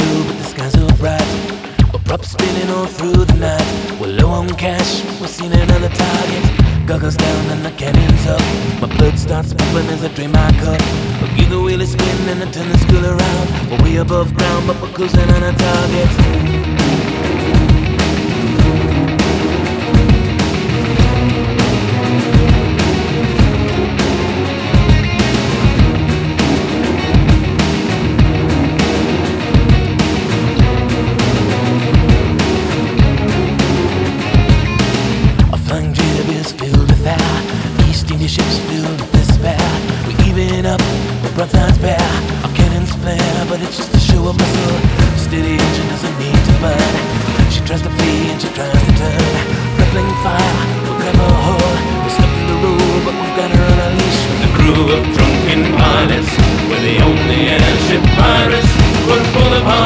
blue, but the skies so bright. We're prop spinning all through the night. We're low on cash, we're seeing another target. Goggles down and the cannon's up. My blood starts pumping as I drain my cup. We'll give the wheel a spin and I turn the school around. We're way above ground, but we're cruising on a target. East India ships filled with despair. We even up, the broadsides bare. Our cannons flare, but it's just a show of muscle. Steady engine doesn't need to burn. She tries to flee and she tries to turn. Rippling fire, we'll grab her hold. We're stuck in the road, but we've got her on a leash. The crew of drunken pilots, we're the only airship pirates. We're full of heart.